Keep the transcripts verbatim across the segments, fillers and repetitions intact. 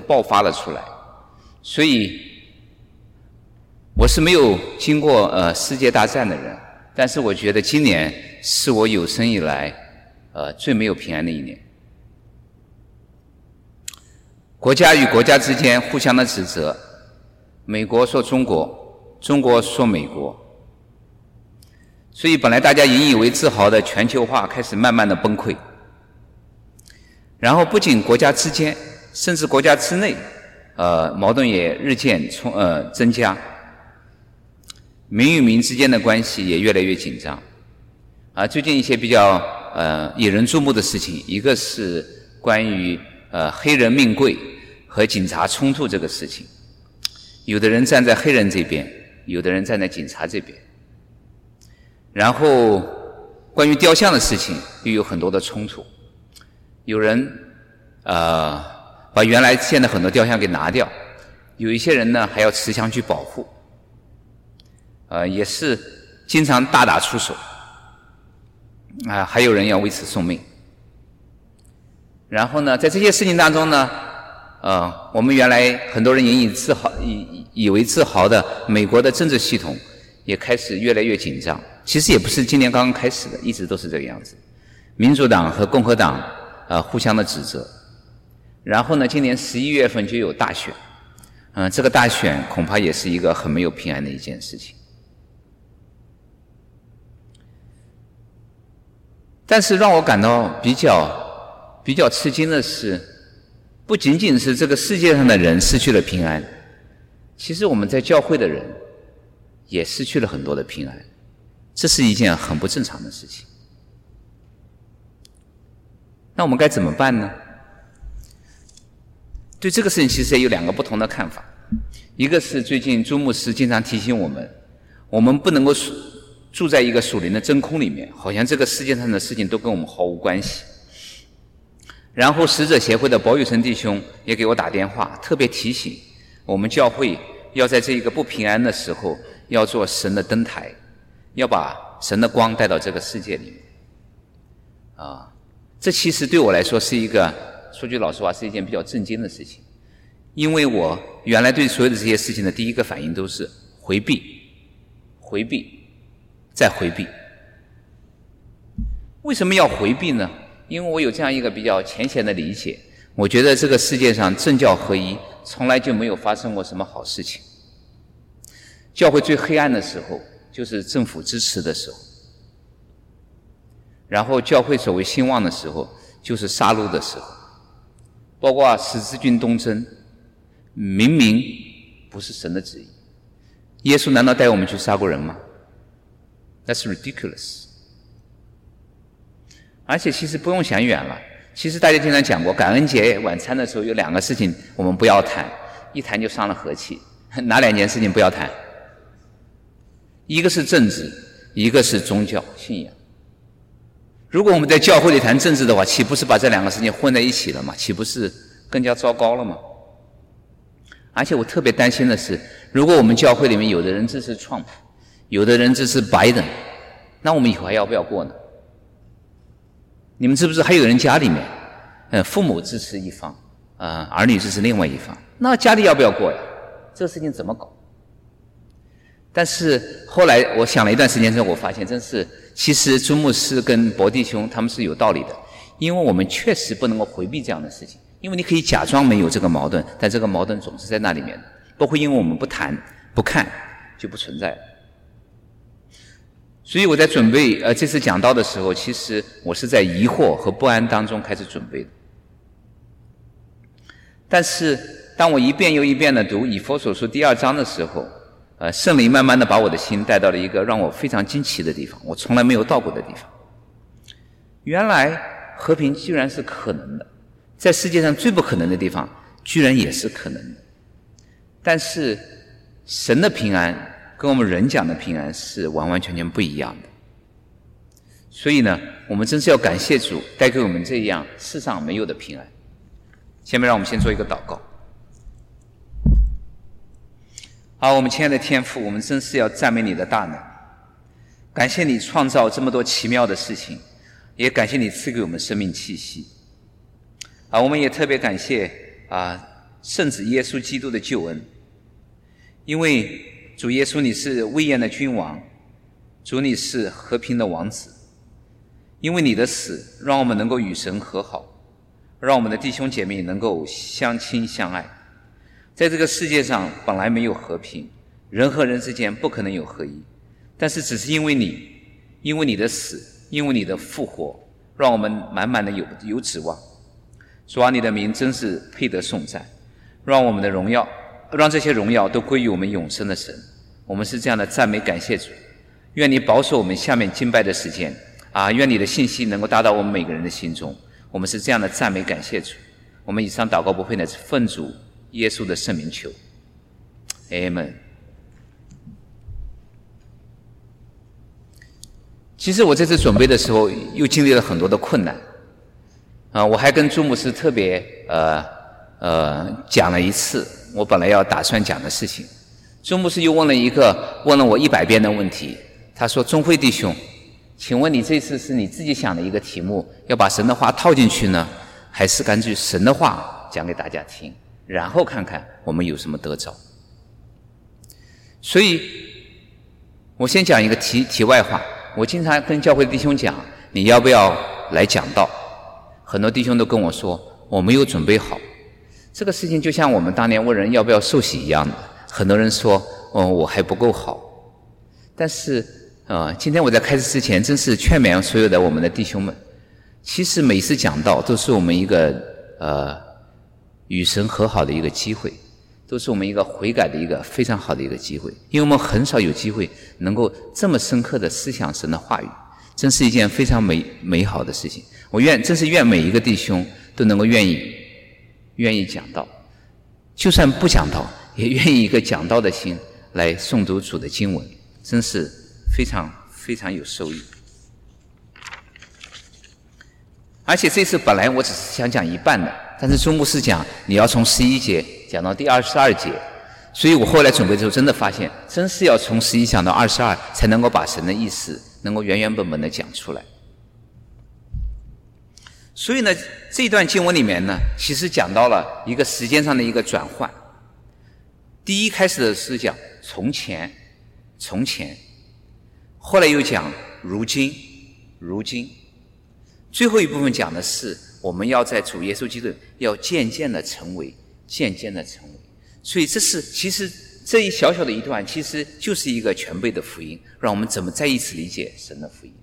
爆发了出来。所以我是没有经过呃世界大战的人，但是我觉得今年是我有生以来呃最没有平安的一年。国家与国家之间互相的指责，美国说中国，中国说美国，所以本来大家引以为自豪的全球化开始慢慢的崩溃。然后不仅国家之间，甚至国家之内呃矛盾也日渐冲呃增加，民与民之间的关系也越来越紧张。啊，最近一些比较呃引人注目的事情，一个是关于呃黑人命贵和警察冲突这个事情，有的人站在黑人这边，有的人站在警察这边。然后关于雕像的事情又有很多的冲突，有人呃把原来建的很多雕像给拿掉，有一些人呢还要持枪去保护，呃也是经常大打出手，啊、呃、还有人要为此送命。然后呢，在这些事情当中呢，呃我们原来很多人引以自豪以以为自豪的美国的政治系统也开始越来越紧张。其实也不是今年刚刚开始的，一直都是这个样子。民主党和共和党呃互相的指责。然后呢，今年十一月份就有大选，嗯、呃，这个大选恐怕也是一个很没有平安的一件事情。但是让我感到比较比较吃惊的是，不仅仅是这个世界上的人失去了平安，其实我们在教会的人也失去了很多的平安，这是一件很不正常的事情。那我们该怎么办呢？对这个事情其实也有两个不同的看法。一个是最近朱牧师经常提醒我们，我们不能够住在一个属灵的真空里面，好像这个世界上的事情都跟我们毫无关系。然后使者协会的保友生弟兄也给我打电话，特别提醒我们教会要在这个不平安的时候要做神的灯台，要把神的光带到这个世界里面。啊，这其实对我来说是一个，说句老实话，是一件比较震惊的事情。因为我原来对所有的这些事情的第一个反应都是回避，回避，再回避。为什么要回避呢？因为我有这样一个比较浅显的理解，我觉得这个世界上政教合一从来就没有发生过什么好事情。教会最黑暗的时候就是政府支持的时候，然后教会所谓兴旺的时候就是杀戮的时候，包括十字军东征，明明不是神的旨意。耶稣难道带我们去杀过人吗？ That's ridiculous。 而且其实不用想远了，其实大家经常讲过，感恩节晚餐的时候有两个事情我们不要谈，一谈就伤了和气。哪两件事情不要谈？一个是政治，一个是宗教信仰。如果我们在教会里谈政治的话，岂不是把这两个事情混在一起了吗？岂不是更加糟糕了吗？而且我特别担心的是，如果我们教会里面有的人支持 Trump， 有的人支持 Biden， 那我们以后还要不要过呢？你们知不知道还有人家里面呃，父母支持一方，呃，儿女支持另外一方，那家里要不要过呀？这个事情怎么搞？但是后来我想了一段时间之后，我发现真是其实朱牧师跟博弟兄他们是有道理的，因为我们确实不能够回避这样的事情，因为你可以假装没有这个矛盾，但这个矛盾总是在那里面的，不会因为我们不谈不看就不存在了。所以我在准备呃这次讲道的时候，其实我是在疑惑和不安当中开始准备的。但是当我一遍又一遍地读以弗所书第二章的时候，呃，圣灵慢慢地把我的心带到了一个让我非常惊奇的地方，我从来没有到过的地方。原来和平居然是可能的，在世界上最不可能的地方居然也是可能的。但是神的平安跟我们人讲的平安是完完全全不一样的。所以呢，我们真是要感谢主带给我们这样世上没有的平安。下面让我们先做一个祷告。好，我们亲爱的天父，我们真是要赞美你的大能，感谢你创造这么多奇妙的事情，也感谢你赐给我们生命气息。啊，我们也特别感谢啊， 圣子耶稣基督的救恩。因为主耶稣你是威严的君王，主你是和平的王子，因为你的死让我们能够与神和好，让我们的弟兄姐妹能够相亲相爱。在这个世界上本来没有和平，人和人之间不可能有合一，但是只是因为你，因为你的死，因为你的复活，让我们满满的有有指望。主啊，你的名真是配得颂赞，让我们的荣耀，让这些荣耀都归于我们永生的神。我们是这样的赞美感谢主。愿你保守我们下面敬拜的时间啊，愿你的信息能够达到我们每个人的心中。我们是这样的赞美感谢主。我们以上祷告不会呢，奉主耶稣的圣名求 Amen。 其实我这次准备的时候又经历了很多的困难啊，我还跟朱牧师特别呃呃讲了一次我本来要打算讲的事情。朱牧师又问了一个问了我一百遍的问题，他说：钟辉弟兄，请问你这次是你自己想的一个题目，要把神的话套进去呢，还是根据神的话讲给大家听，然后看看我们有什么得着？所以我先讲一个题题外话。我经常跟教会的弟兄讲，你要不要来讲道？很多弟兄都跟我说我没有准备好。这个事情就像我们当年问人要不要受洗一样的，很多人说哦我还不够好。但是呃，今天我在开始之前真是劝勉所有的我们的弟兄们，其实每次讲道都是我们一个呃与神和好的一个机会，都是我们一个悔改的一个非常好的一个机会。因为我们很少有机会能够这么深刻的思想神的话语，真是一件非常美美好的事情。我愿真是愿每一个弟兄都能够愿意愿意讲道，就算不讲道也愿意一个讲道的心来诵读主的经文，真是非常非常有受益。而且这次本来我只是想讲一半的，但是朱牧师讲你要从十一节讲到第二十二节，所以我后来准备的时候真的发现，真是要从十一讲到二十二才能够把神的意思能够原原本本的讲出来。所以呢，这段经文里面呢，其实讲到了一个时间上的一个转换。第一开始的是讲从前，从前，后来又讲如今，如今，最后一部分讲的是我们要在主耶稣基督要渐渐的成为，渐渐的成为。所以这是其实这一小小的一段，其实就是一个全备的福音，让我们怎么再一次理解神的福音。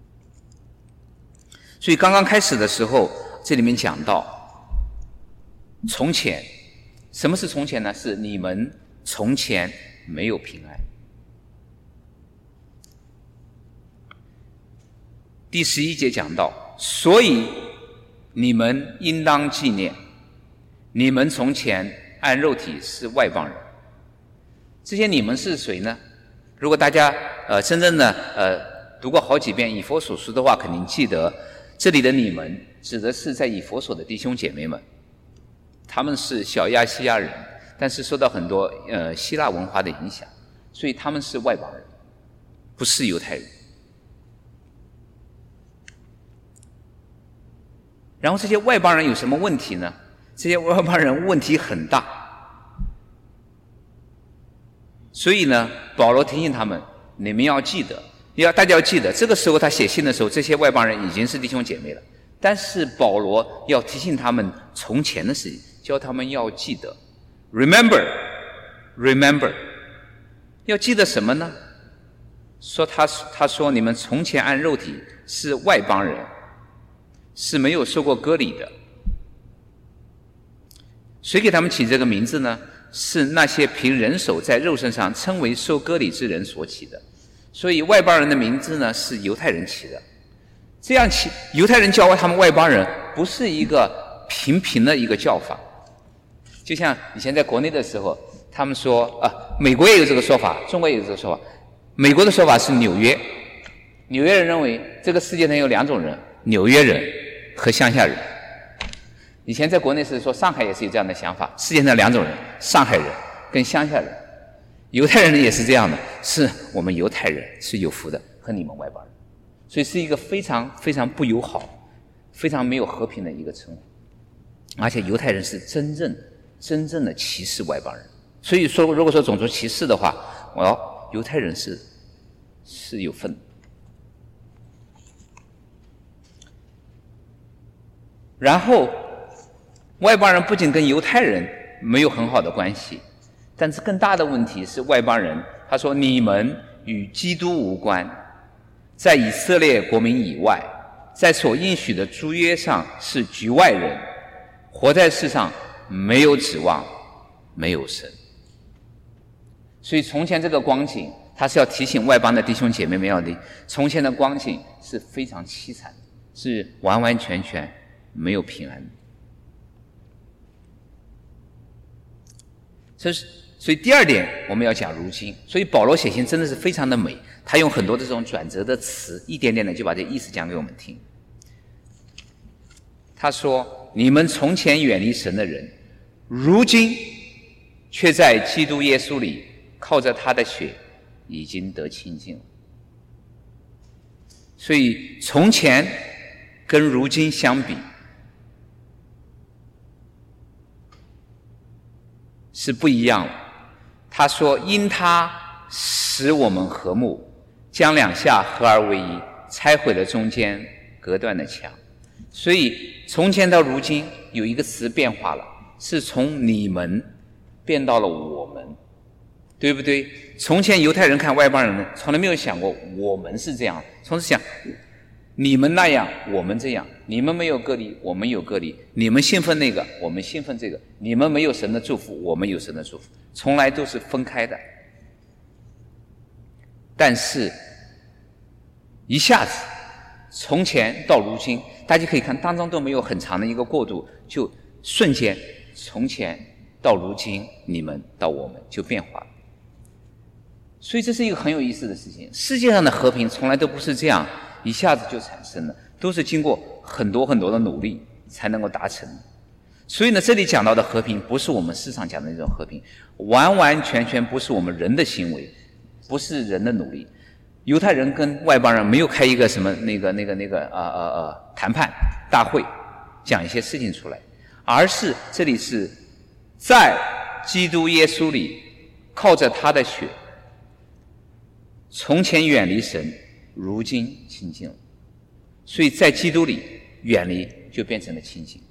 所以刚刚开始的时候，这里面讲到从前，什么是从前呢？是你们从前没有平安。第十一节讲到，所以你们应当纪念，你们从前按肉体是外邦人。这些你们是谁呢？如果大家呃真正的呃读过好几遍以弗所书的话，肯定记得这里的你们指的是在以弗所的弟兄姐妹们，他们是小亚细亚人，但是受到很多呃希腊文化的影响，所以他们是外邦人，不是犹太人。然后这些外邦人有什么问题呢？这些外邦人问题很大，所以呢，保罗提醒他们，你们要记得，要大家要记得，这个时候他写信的时候，这些外邦人已经是弟兄姐妹了，但是保罗要提醒他们从前的事情，教他们要记得 ，remember，remember， remember 要记得什么呢？说他他说你们从前按肉体是外邦人，是没有受过割礼的。谁给他们起这个名字呢？是那些凭人手在肉身上称为受割礼之人所起的。所以外邦人的名字呢是犹太人起的。这样起，犹太人叫他们外邦人，不是一个平平的一个叫法。就像以前在国内的时候，他们说啊，美国也有这个说法，中国也有这个说法。美国的说法是纽约，纽约人认为这个世界上有两种人，纽约人和乡下人。以前在国内是说上海也是有这样的想法，世界上两种人，上海人跟乡下人。犹太人也是这样的，是我们犹太人是有福的，和你们外邦人，所以是一个非常非常不友好、非常没有和平的一个称呼。而且犹太人是真正真正的歧视外邦人。所以说，如果说种族歧视的话，哦，犹太人是是有份的。然后，外邦人不仅跟犹太人没有很好的关系，但是更大的问题是外邦人，他说你们与基督无关，在以色列国民以外，在所应许的诸约上是局外人，活在世上没有指望，没有神。所以从前这个光景，他是要提醒外邦的弟兄姐妹们要的，从前的光景是非常凄惨的，是完完全全没有平安的。这是所以第二点我们要讲如今，所以保罗写信真的是非常的美，他用很多的这种转折的词，一点点的就把这意思讲给我们听。他说：你们从前远离神的人，如今却在基督耶稣里靠着他的血已经得清净了。所以从前跟如今相比是不一样的。他说因他使我们和睦，将两下合而为一，拆毁了中间隔断的墙。所以从前到如今有一个词变化了，是从你们变到了我们，对不对？从前犹太人看外邦人从来没有想过我们是这样，从此想你们那样我们这样，你们没有割礼我们有割礼，你们信奉那个我们信奉这个，你们没有神的祝福我们有神的祝福，从来都是分开的。但是一下子从前到如今，大家可以看当中都没有很长的一个过渡，就瞬间从前到如今，你们到我们就变化了。所以这是一个很有意思的事情，世界上的和平从来都不是这样一下子就产生的，都是经过很多很多的努力才能够达成的。所以呢，这里讲到的和平不是我们世上讲的那种和平，完完全全不是我们人的行为，不是人的努力。犹太人跟外邦人没有开一个什么那个那个那个呃呃呃谈判大会，讲一些事情出来，而是这里是在基督耶稣里靠着他的血，从前远离神，如今亲近了。所以在基督里远离就变成了亲近。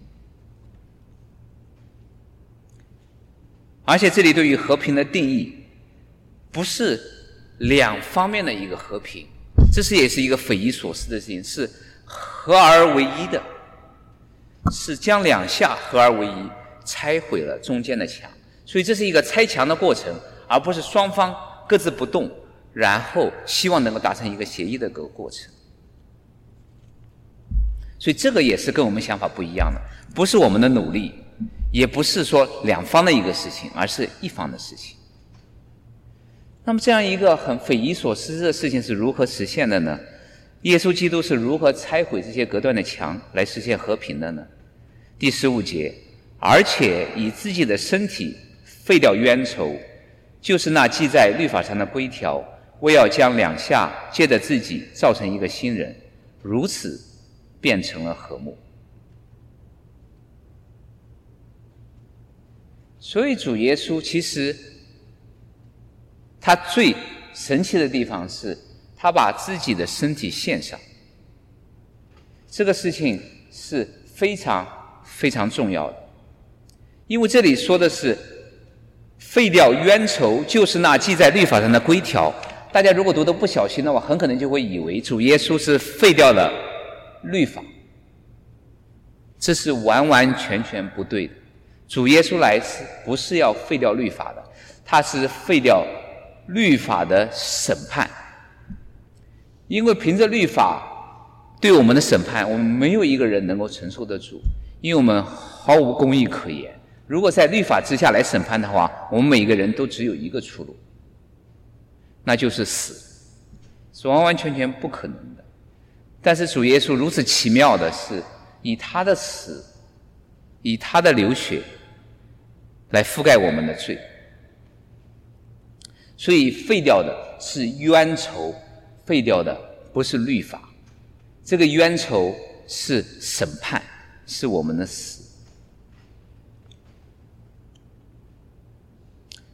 而且这里对于和平的定义不是两方面的一个和平，这是也是一个匪夷所思的事情，是合而为一的，是将两下合而为一，拆毁了中间的墙。所以这是一个拆墙的过程，而不是双方各自不动，然后希望能够达成一个协议的个过程。所以这个也是跟我们想法不一样的，不是我们的努力，也不是说两方的一个事情，而是一方的事情。那么这样一个很匪夷所思的事情是如何实现的呢？耶稣基督是如何拆毁这些隔断的墙来实现和平的呢？第十五节，而且以自己的身体废掉冤仇，就是那记在律法上的规条，为要将两下借着自己造成一个新人，如此变成了和睦。所以主耶稣其实他最神奇的地方是他把自己的身体献上，这个事情是非常非常重要的。因为这里说的是废掉冤仇，就是那记在律法上的规条。大家如果读得不小心的话，很可能就会以为主耶稣是废掉了律法，这是完完全全不对的。主耶稣来是不是要废掉律法的？他是废掉律法的审判。因为凭着律法对我们的审判，我们没有一个人能够承受得住，因为我们毫无公义可言。如果在律法之下来审判的话，我们每一个人都只有一个出路，那就是死，是完完全全不可能的。但是主耶稣如此奇妙的是，以他的死，以他的流血来覆盖我们的罪，所以废掉的是冤仇，废掉的不是律法。这个冤仇是审判，是我们的死。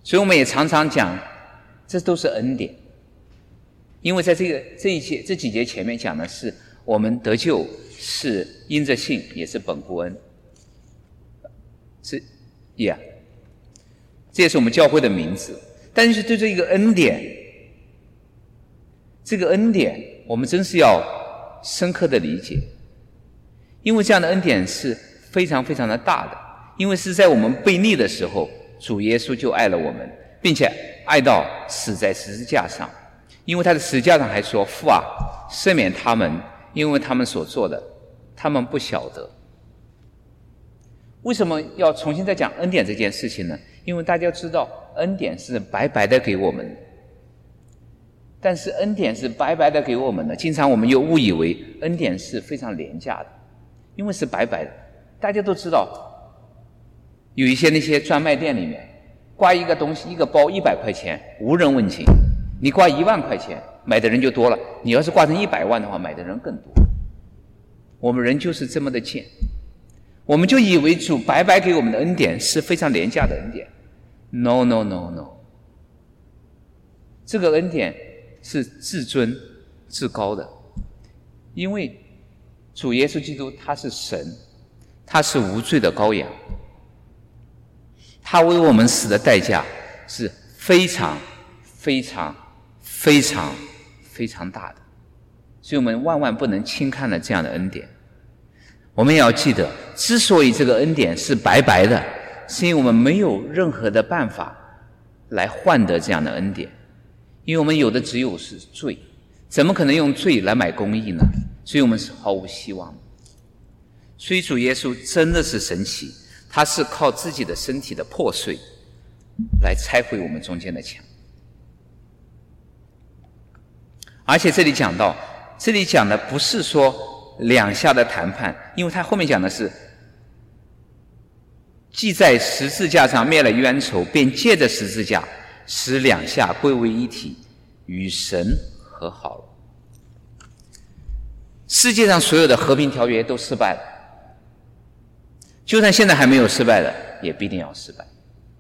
所以我们也常常讲，这都是恩典。因为在这个这一节这几节前面讲的是我们得救是因着信，也是本乎恩，是 ，yeah， 这也是我们教会的名字。但是对这一个恩典，这个恩典我们真是要深刻的理解，因为这样的恩典是非常非常的大的。因为是在我们悖逆的时候，主耶稣就爱了我们，并且爱到死在十字架上。因为他的十字架上还说：“父啊，赦免他们，因为他们所做的，他们不晓得。”为什么要重新再讲恩典这件事情呢？因为大家知道，恩典是白白的给我们，但是恩典是白白的给我们的，经常我们又误以为恩典是非常廉价的，因为是白白的。大家都知道，有一些那些专卖店里面挂一个东西，一个包一百块钱，无人问津。你挂一万块钱，买的人就多了；你要是挂成一百万的话，买的人更多。我们人就是这么的贱，我们就以为主白白给我们的恩典是非常廉价的恩典。No no no no， 这个恩典是至尊至高的，因为主耶稣基督他是神，他是无罪的羔羊，他为我们死的代价是非常非常非常非常大的，所以我们万万不能轻看了这样的恩典。我们也要记得，之所以这个恩典是白白的，是因为我们没有任何的办法来换得这样的恩典，因为我们有的只有是罪，怎么可能用罪来买公义呢？所以我们是毫无希望的。所以主耶稣真的是神奇，他是靠自己的身体的破碎来拆毁我们中间的墙。而且这里讲到，这里讲的不是说两下的谈判，因为他后面讲的是既在十字架上灭了冤仇，便借着十字架使两下归为一体，与神和好了。世界上所有的和平条约都失败了，就算现在还没有失败的，也必定要失败。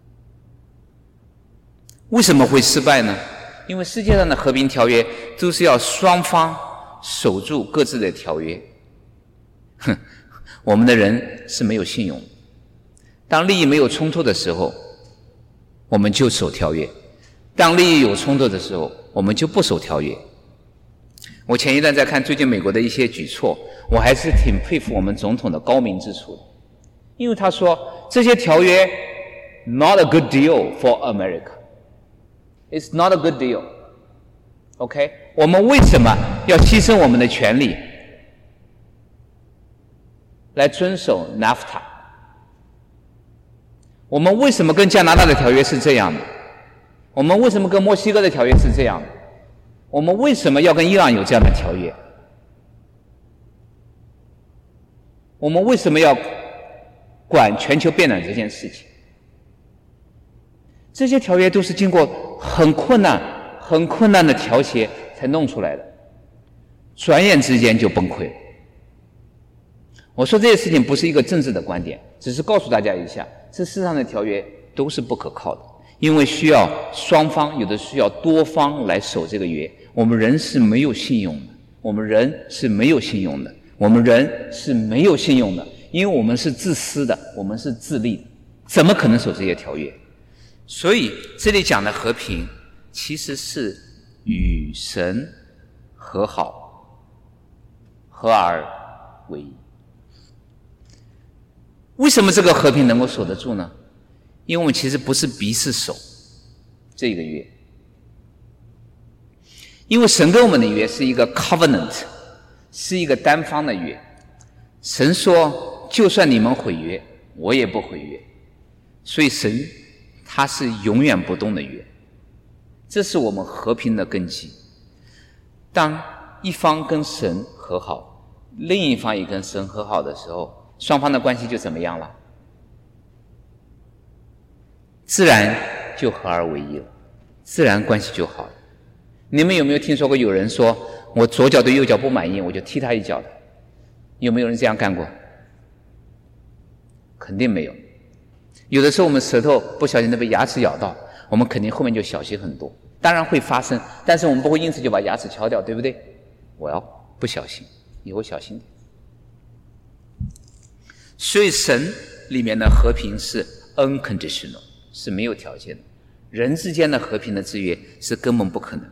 为什么会失败呢？因为世界上的和平条约都是要双方守住各自的条约。哼，我们的人是没有信用的。当利益没有冲突的时候，我们就守条约；当利益有冲突的时候，我们就不守条约。我前一段在看最近美国的一些举措，我还是挺佩服我们总统的高明之处的，因为他说这些条约 not a good deal for America。It's not a good deal. OK， 我们为什么要牺牲我们的权利来遵守 NAFTA？ 我们为什么跟加拿大的条约是这样的？我们为什么跟墨西哥的条约是这样的？我们为什么要跟伊朗有这样的条约？我们为什么要管全球变暖这件事情？这些条约都是经过很困难、很困难的调协才弄出来的，转眼之间就崩溃了。我说这些事情不是一个政治的观点，只是告诉大家一下，这世上的条约都是不可靠的，因为需要双方，有的需要多方来守这个约。我们人是没有信用的，我们人是没有信用的，我们人是没有信用的，因为我们是自私的，我们是自利的，怎么可能守这些条约？所以这里讲的和平其实是与神和好，合而为一。为什么这个和平能够守得住呢？因为我们其实不是彼此守这个约，因为神跟我们的约是一个 covenant， 是一个单方的约。神说就算你们毁约，我也不毁约，所以神它是永远不动的约，这是我们和平的根基。当一方跟神和好，另一方也跟神和好的时候，双方的关系就怎么样了？自然就合而为一了，自然关系就好了。你们有没有听说过有人说，我左脚对右脚不满意，我就踢他一脚的？有没有人这样干过？肯定没有。有的时候我们舌头不小心都被牙齿咬到， 我们肯定后面就小心很多。当然会发生，但是我们不会因此就把牙齿敲掉，对不对？我要不小心，以后小心点。所以神里面的和平是 unconditional， 是没有条件的。人之间的和平的制约是根本不可能。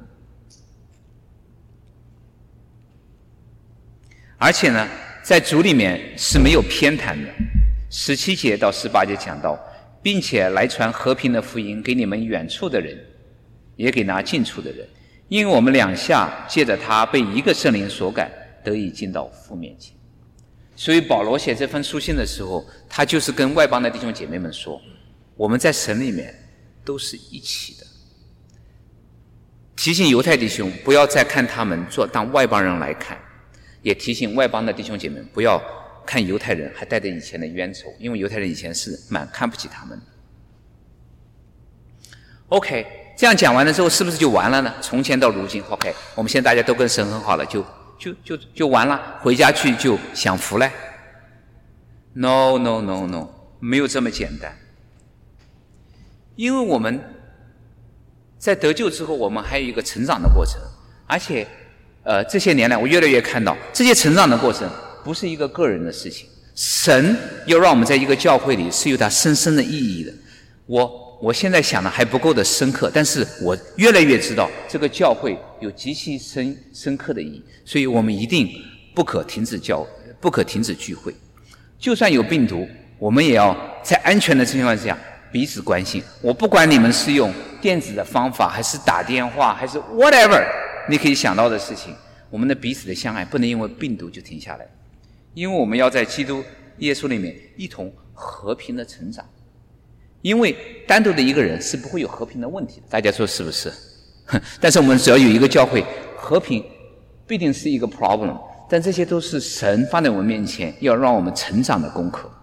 而且呢，在主里面是没有偏袒的。十七节到十八节讲到，并且来传和平的福音给你们远处的人，也给那近处的人，因为我们两下借着他被一个圣灵所感，得以进到父面前。所以保罗写这封书信的时候，他就是跟外邦的弟兄姐妹们说，我们在神里面都是一起的。提醒犹太弟兄不要再看他们做当外邦人来看，也提醒外邦的弟兄姐妹不要看犹太人还带着以前的冤仇，因为犹太人以前是蛮看不起他们的。OK， 这样讲完了之后是不是就完了呢？从前到如今 OK， 我们现在大家都跟神很好了，就就就就完了，回家去就享福了。 No no no no， 没有这么简单。因为我们在得救之后，我们还有一个成长的过程，而且呃这些年来我越来越看到这些成长的过程不是一个个人的事情，神要让我们在一个教会里是有它深深的意义的。我我现在想的还不够的深刻，但是我越来越知道这个教会有极其深深刻的意义，所以我们一定不可停止教不可停止聚会。就算有病毒，我们也要在安全的情况下彼此关心。我不管你们是用电子的方法，还是打电话，还是 whatever 你可以想到的事情，我们的彼此的相爱不能因为病毒就停下来，因为我们要在基督耶稣里面一同和平的成长。因为单独的一个人是不会有和平的问题的，大家说是不是？但是我们只要有一个教会，和平必定是一个 problem， 但这些都是神放在我们面前要让我们成长的功课。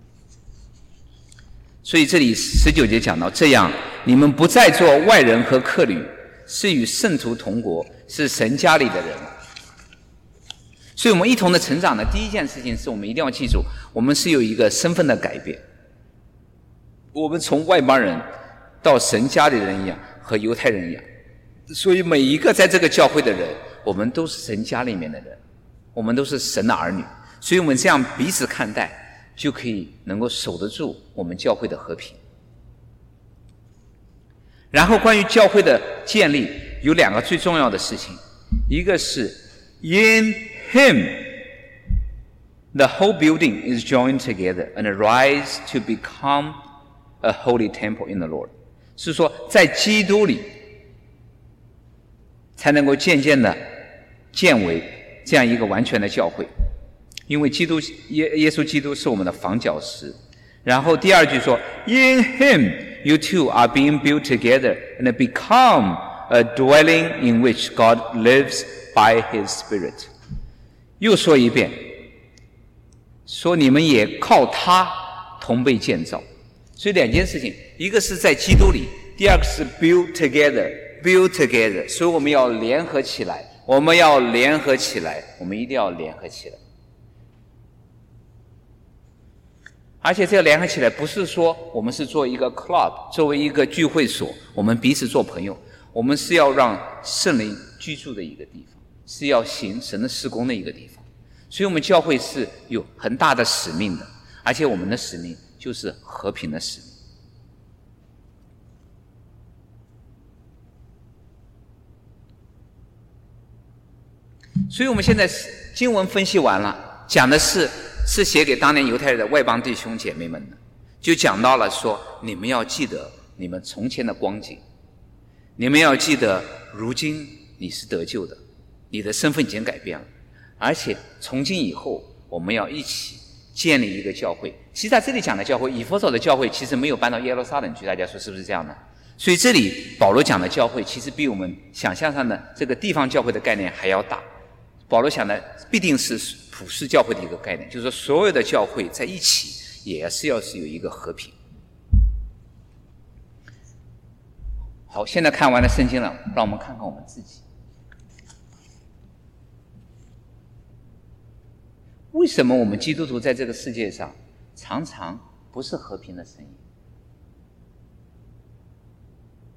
所以这里十九节讲到，这样你们不再做外人和客旅，是与圣徒同国，是神家里的人了。所以我们一同的成长的第一件事情是我们一定要记住，我们是有一个身份的改变。我们从外邦人到神家里的人一样，和犹太人一样，所以每一个在这个教会的人，我们都是神家里面的人，我们都是神的儿女，所以我们这样彼此看待，就可以能够守得住我们教会的和平。然后关于教会的建立有两个最重要的事情，一个是 In Him the whole building is joined together and rise to become a holy temple in the Lord， 是说在基督里才能够渐渐的建为这样一个完全的教会，因为基督耶耶稣基督是我们的房角石。然后第二句说 In Him you two are being built together and become a dwelling in which God lives by His Spirit。 又说一遍，说你们也靠他同被建造。所以两件事情，一个是在基督里，第二个是 build together build together， 所以我们要联合起来，我们要联合起来，我们一定要联合起来。而且这个联合起来不是说我们是做一个 club， 作为一个聚会所，我们彼此做朋友，我们是要让圣灵居住的一个地方，是要行神的事工的一个地方。所以我们教会是有很大的使命的，而且我们的使命就是和平的使命。所以我们现在经文分析完了，讲的是是写给当年犹太人的外邦弟兄姐妹们的，就讲到了说，你们要记得你们从前的光景，你们要记得如今你是得救的，你的身份已经改变了，而且从今以后我们要一起建立一个教会。其实在这里讲的教会，以弗所的教会其实没有搬到耶路撒冷去，大家说是不是这样的？所以这里保罗讲的教会其实比我们想象上的这个地方教会的概念还要大。保罗想的必定是普世教会的一个概念，就是说所有的教会在一起也是要是有一个和平。好，现在看完了圣经了，让我们看看我们自己。为什么我们基督徒在这个世界上常常不是和平的声音？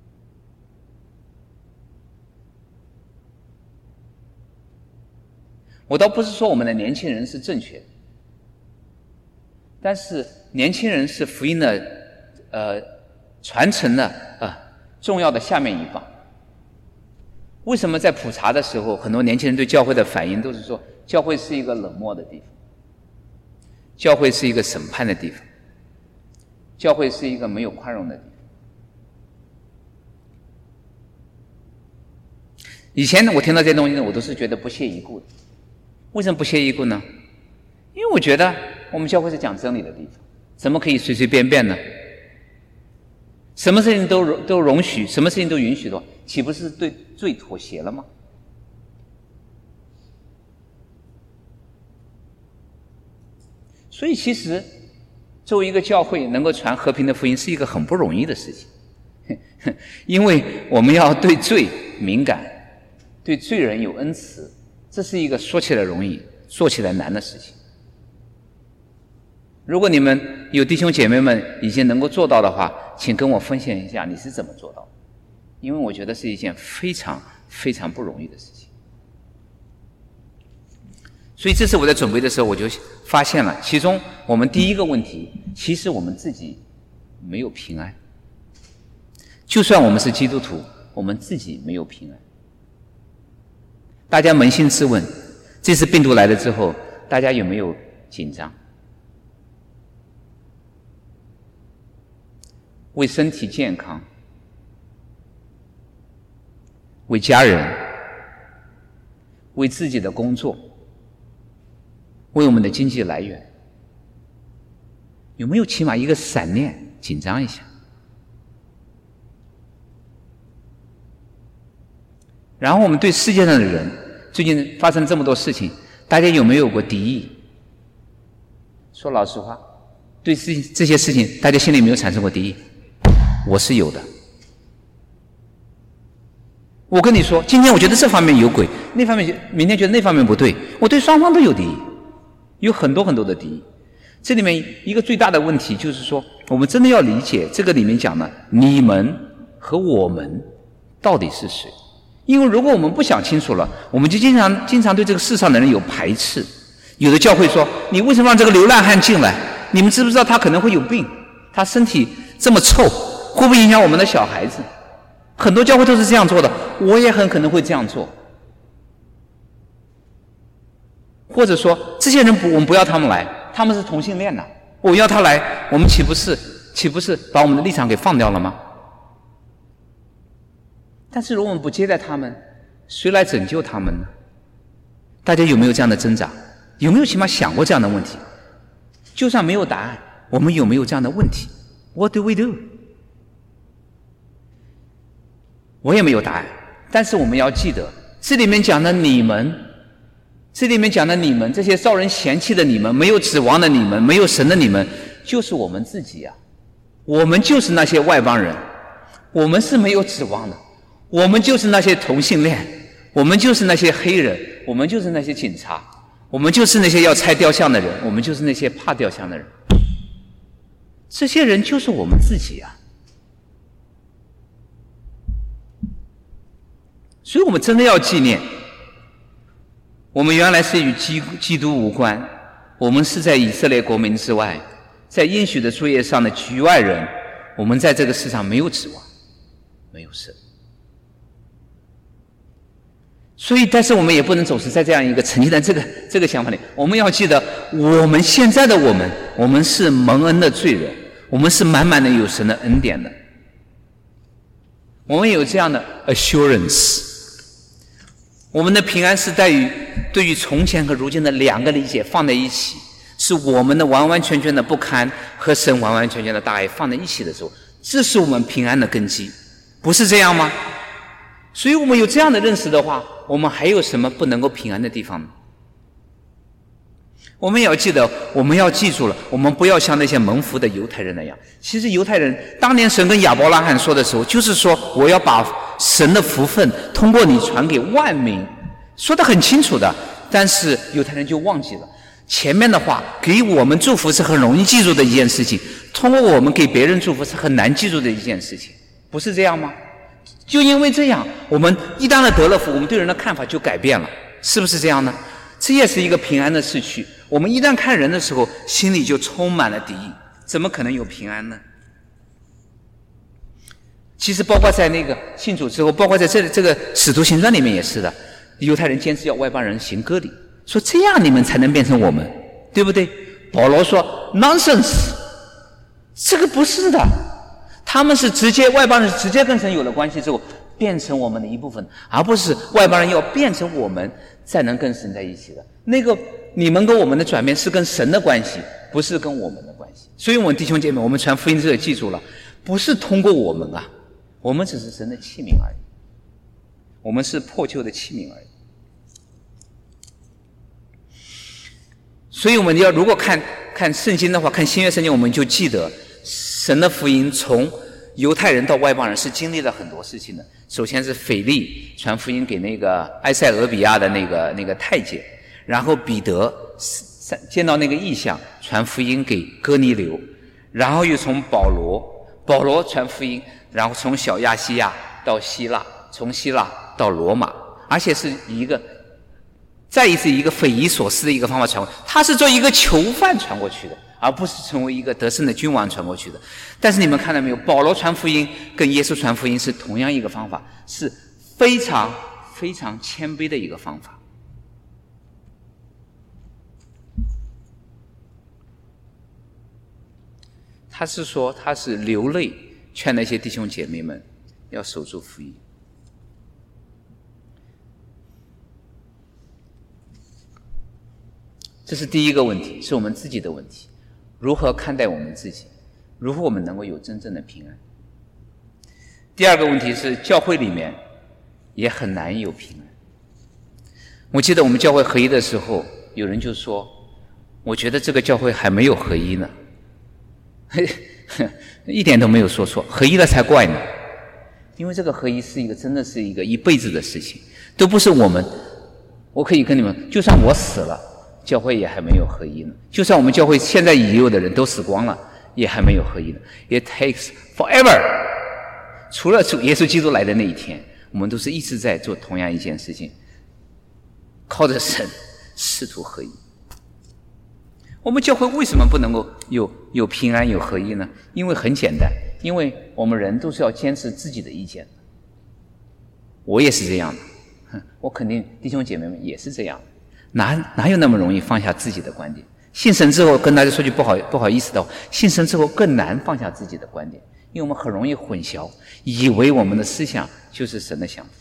我倒不是说我们的年轻人是正确的，但是年轻人是福音的呃传承的呃重要的下面一棒。为什么在普查的时候，很多年轻人对教会的反应都是说，教会是一个冷漠的地方，教会是一个审判的地方，教会是一个没有宽容的地方。以前呢，我听到这些东西呢，我都是觉得不屑一顾的。为什么不屑一顾呢？因为我觉得我们教会是讲真理的地方，怎么可以随随便便呢？什么事情都容都容许，什么事情都允许的话，岂不是对罪妥协了吗？所以其实作为一个教会能够传和平的福音是一个很不容易的事情，因为我们要对罪敏感，对罪人有恩慈，这是一个说起来容易做起来难的事情。如果你们有弟兄姐妹们已经能够做到的话，请跟我分享一下你是怎么做到的，因为我觉得是一件非常非常不容易的事情。所以这次我在准备的时候，我就发现了，其中我们第一个问题，其实我们自己没有平安。就算我们是基督徒，我们自己没有平安。大家扪心自问，这次病毒来了之后，大家有没有紧张？为身体健康，为家人，为自己的工作，为我们的经济来源，有没有起码一个闪念紧张一下？然后我们对世界上的人，最近发生这么多事情，大家有没有过敌意？说老实话，对这这些事情，大家心里没有产生过敌意？我是有的。我跟你说，今天我觉得这方面有鬼，那方面明天觉得那方面不对，我对双方都有敌意，有很多很多的敌意。这里面一个最大的问题就是说，我们真的要理解这个里面讲的你们和我们到底是谁。因为如果我们不想清楚了，我们就经常经常对这个世上的人有排斥。有的教会说，你为什么让这个流浪汉进来？你们知不知道他可能会有病？他身体这么臭，会不会影响我们的小孩子？很多教会都是这样做的，我也很可能会这样做。或者说，这些人不，我们不要他们来，他们是同性恋的，我要他来，我们岂不是岂不是把我们的立场给放掉了吗？但是如果我们不接待他们，谁来拯救他们呢？大家有没有这样的挣扎？有没有起码想过这样的问题？就算没有答案，我们有没有这样的问题？ What do we do？ 我也没有答案，但是我们要记得，这里面讲的你们，这里面讲的你们，这些遭人嫌弃的你们，没有指望的你们，没有神的你们，就是我们自己啊！我们就是那些外邦人，我们是没有指望的。我们就是那些同性恋，我们就是那些黑人，我们就是那些警察，我们就是那些要拆雕像的人，我们就是那些怕雕像的人。这些人就是我们自己啊！所以我们真的要纪念，我们原来是与基基督无关，我们是在以色列国民之外，在应许的作业上的局外人，我们在这个世上没有指望，没有神。所以，但是我们也不能总是在这样一个沉浸在这个这个想法里。我们要记得，我们现在的我们，我们是蒙恩的罪人，我们是满满的有神的恩典的。我们有这样的 assurance， 我们的平安是在于对于从前和如今的两个理解放在一起，是我们的完完全全的不堪和神完完全全的大爱放在一起的时候，这是我们平安的根基，不是这样吗？所以我们有这样的认识的话，我们还有什么不能够平安的地方呢？我们也要记得，我们要记住了，我们不要像那些蒙福的犹太人那样。其实犹太人当年神跟亚伯拉罕说的时候，就是说我要把神的福分通过你传给万民，说得很清楚的。但是犹太人就忘记了前面的话，给我们祝福是很容易记住的一件事情，通过我们给别人祝福是很难记住的一件事情，不是这样吗？就因为这样，我们一旦得了福，我们对人的看法就改变了，是不是这样呢？ 这也是一个平安的逝去。我们一旦看人的时候，心里就充满了敌意，怎么可能有平安呢？其实包括在那个信主之后，包括在这这个使徒行传里面也是的，犹太人坚持要外邦人行割礼，说这样你们才能变成我们，对不对？保罗说 nonsense， 这个不是的，他们是直接外邦人直接跟神有了关系之后变成我们的一部分，而不是外邦人要变成我们才能跟神在一起的。那个你们跟我们的转变是跟神的关系，不是跟我们的关系。所以我们弟兄姐妹，我们传福音这个记住了，不是通过我们啊，我们只是神的器皿而已，我们是破旧的器皿而已。所以我们要如果看看圣经的话，看新约圣经，我们就记得神的福音从犹太人到外邦人是经历了很多事情的。首先是腓利传福音给那个埃塞俄比亚的那个那个太监，然后彼得见到那个异象传福音给哥尼流，然后又从保罗保罗传福音，然后从小亚细亚到希腊，从希腊到罗马，而且是一个再一次一个匪夷所思的一个方法传过去，他是做一个囚犯传过去的，而不是成为一个得胜的君王传过去的。但是你们看到没有，保罗传福音跟耶稣传福音是同样一个方法，是非常非常谦卑的一个方法。他是说他是流泪劝那些弟兄姐妹们要守住福音。这是第一个问题，是我们自己的问题，如何看待我们自己，如何我们能够有真正的平安。第二个问题是教会里面也很难有平安。我记得我们教会合一的时候，有人就说，我觉得这个教会还没有合一呢。一点都没有说错，合一了才怪呢。因为这个合一是一个真的是一个一辈子的事情，都不是我们，我可以跟你们，就算我死了，教会也还没有合一呢。就算我们教会现在已有的人都死光了，也还没有合一呢。It takes forever。除了主耶稣基督来的那一天，我们都是一直在做同样一件事情，靠着神试图合一。我们教会为什么不能够有有平安有合一呢？因为很简单，因为我们人都是要坚持自己的意见的。我也是这样的，我肯定弟兄姐妹们也是这样的。哪哪有那么容易放下自己的观点？信神之后，跟大家说句不好不好意思的话，信神之后更难放下自己的观点，因为我们很容易混淆，以为我们的思想就是神的想法。